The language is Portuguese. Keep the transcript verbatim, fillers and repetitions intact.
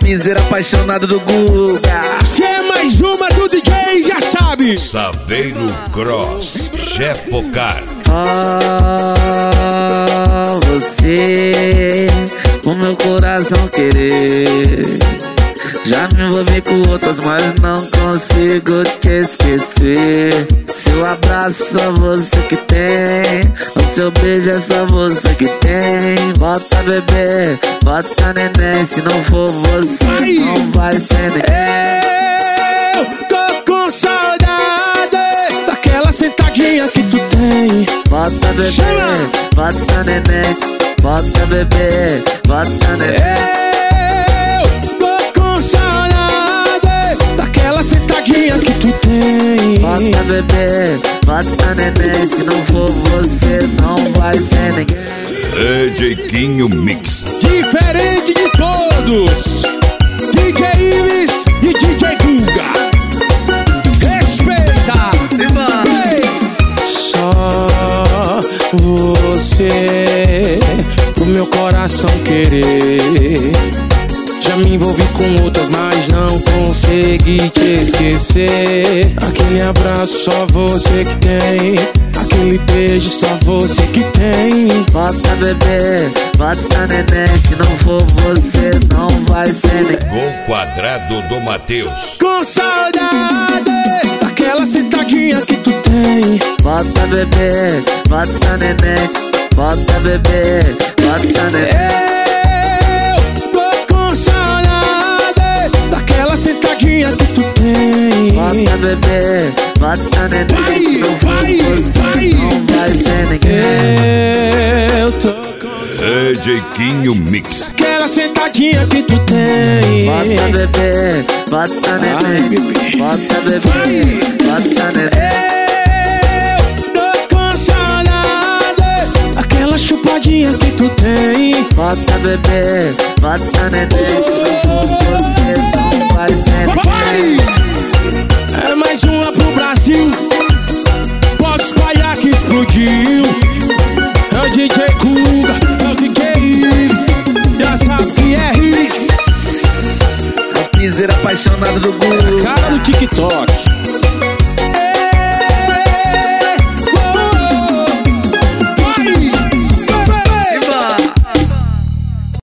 piseiro apaixonado do Guga. Se é mais uma do D J, já sabe. Saveiro Cross, Jefocar. Ah, você, o meu coração querer. Já me envolvi com outras, mas não consigo te esquecer. Seu abraço só você que tem, o seu beijo é só você que tem. Bota bebê, bota neném, se não for você Ai. não vai ser ninguém. Eu tô com saudade daquela sentadinha que tu tem. Bota bebê, Chama. bota neném, bota bebê, bota neném. Sentadinha que tu tem. Bota bebê, bota neném, se não for você não vai ser ninguém. D J Quinho Mix. Diferente de todos, D J Ives e D J Guga. Respeita. Simba. Só você, o meu coração querer. Já me envolvi com outras, mas não consegui te esquecer. Aquele abraço só você que tem, aquele beijo só você que tem. Bota bebê, bota neném, se não for você não vai ser ninguém. Gol quadrado do Matheus. Com saudade daquela sentadinha que tu tem. Bota bebê, bota neném, bota bebê, bota neném. Sentadinha que tu tem. Bota bebê, bota neném, Vai, se não for vai, você vai. não vai ser ninguém. Eu tô com D J Quinho Mix. aquela sentadinha que tu tem. Bota bebê, bota neném, bebê. bota bebê, Vai. bota neném. Eu tô com saudade aquela chupadinha que tu tem. Bota bebê, bota neném, se não for você não vai ser ninguém. Vai! É mais uma pro Brasil. Pode espalhar que explodiu. É o D J Guga, é o D J Ives. Já sabe que é hits. É o piseiro apaixonado do Guga. Cara do TikTok.